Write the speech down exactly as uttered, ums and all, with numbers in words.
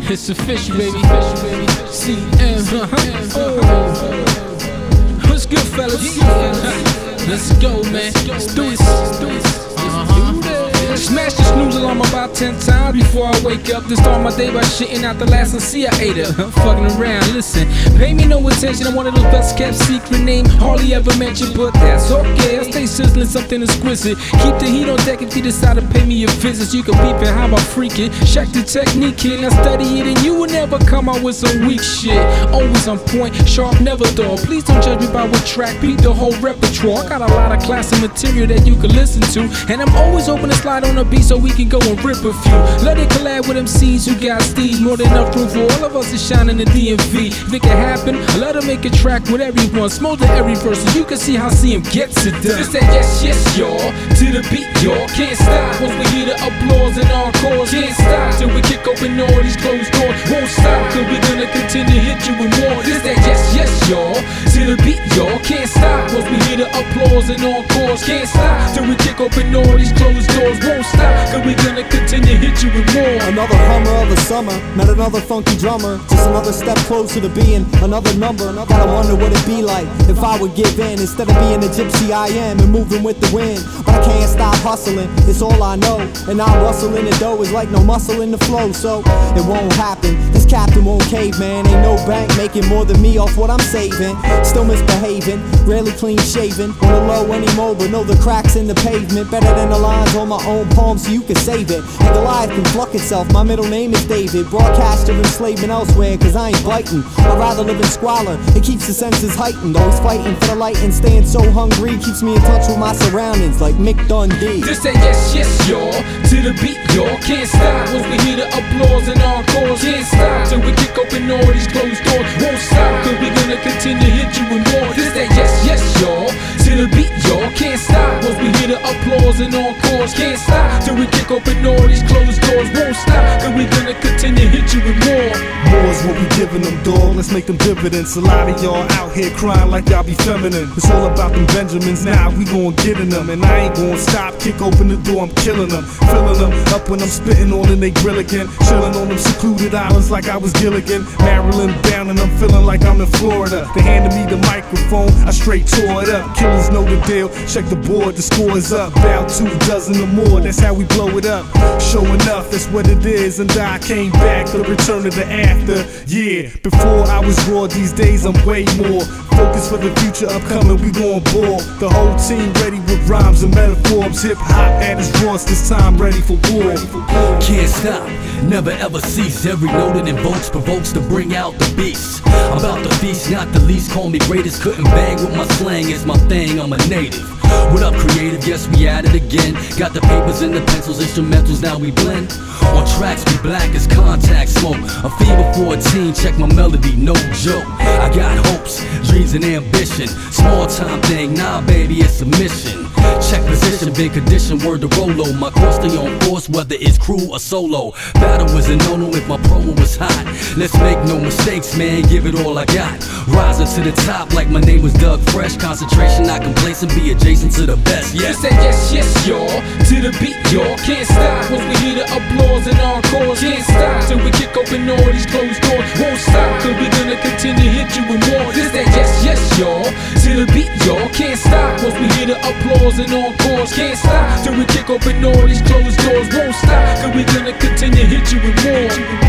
It's official, baby. C M. Oh. What's good, fellas? Let's go, man. Let's do this. Uh-huh. Smash the snooze alarm about ten times before I wake up to start my day by shitting out the last C I ate her. I'm fucking around, listen. Pay me no attention, I'm one of those best kept secret name hardly ever mentioned, but that's okay. I stay sizzling something exquisite. Keep the heat on deck if you decide to pay me a visit. You can peep it, how about freaking? Check the technique, kid. Now study it and you will never come out with some weak shit. Always on point, sharp, never dull. Please don't judge me by what track, beat the whole repertoire. I got a lot of classic material that you can listen to, and I'm always open to slide on a beat so we can go and rip a few. Let it collab with M Cs who got steez. More than enough room for all of us to shine in the D M V. If it can happen, let her make a track with everyone. Smolder every verse so you can see how C M gets it done. Just that yes, yes, y'all. To the beat, y'all. Can't stop once we hear the applause and encores. Can't stop till we kick open all these closed doors. Won't stop cause we gonna continue to hit you with more. Just that yes, yes, y'all. To the beat, y'all. Can't stop once we hear the applause and encores. Can't stop till we kick open all these closed doors. Won't stop cause we gonna continue to hit you with more. Another hummer of the summer, met another funky drummer. Just another step closer to being another number. Gotta wonder what it'd be like if I would give in instead of being the gypsy I am and moving with the wind. But I can't stop hustling, it's all I know. And I'm rustling the dough is like no muscle in the flow. So it won't happen, this captain won't cave, man. Ain't no bank making more than me off what I'm saving. Still misbehaving, rarely clean shaven. On the low anymore, but know the cracks in the pavement. Better than the lines on my own palm so you can save it. And Goliath can pluck itself, my middle name is David. Broadcaster enslavement elsewhere cause I ain't biting. I'd rather live in squalor, it keeps the senses heightened. Always fighting for the light and staying so hungry keeps me in touch with my surroundings like Mick Dundee. Just say yes, yes, y'all. To the beat, y'all. Can't stop once we hear the applause and encores. Can't stop till we kick open all these closed doors. Won't stop cause we gonna continue to hit you with more. Just say yes, yes, y'all. To the beat, y'all. Can't stop once we hear the applause and encores. Can't stop till we kick open all these closed doors. Won't stop cause we gonna continue to hit you with more. More's what we giving them, dawg. Let's make them dividends. A lot of y'all out here crying like y'all be feminine. It's all about them Benjamins now, we gon' get in them. And I ain't gon' stop, kick open the door, I'm killing them. Filling them up when I'm spitting all in they grill again. Chilling on them secluded islands like I was Gilligan. Maryland down and I'm feeling like I'm in Florida. They handed me the microphone, I straight tore it up. Killers know the deal, check the board, the score is up. About two dozen or more, that's how we blow it up. Show enough, that's what it is. And I came back, the return of the after. Yeah, before I was raw, these days I'm way more focused for the future upcoming, we gon' ball. The whole team ready with rhymes and metaphors. Hip hop at its rawest, this time ready for war. Can't stop, never ever cease. Every note it invokes provokes to bring out the beast. I'm about the feast, not the least. Call me greatest, couldn't bang with my slang. It's my thing, I'm a native. What up, creative? Yes, we at it again. Got the papers and the pencils, instrumentals, now we blend. On tracks, we black as contact smoke. A fever fourteen, check my melody, no joke. I got hopes, dreams and ambition. Small time thing, nah baby, it's a mission. Check position, been conditioned, word to Rolo. My course stay on force, whether it's crew or solo. Battle was a no-no if my promo was hot. Let's make no mistakes, man, give it all I got. Rising to the top like my name was Doug Fresh. Concentration, not complacent, be adjacent to the best, yes. Just say yes, yes, y'all. To the beat, y'all. Can't stop once we hear the applause and encores. Can't stop till we kick open all these closed doors. Won't stop cause we gonna continue to hit you with more. Just say yes, yes, y'all. To the beat, y'all. Can't stop once we hear the applause and encores. Can't stop till we kick open all these closed doors. Won't stop cause we gonna continue to hit you with more.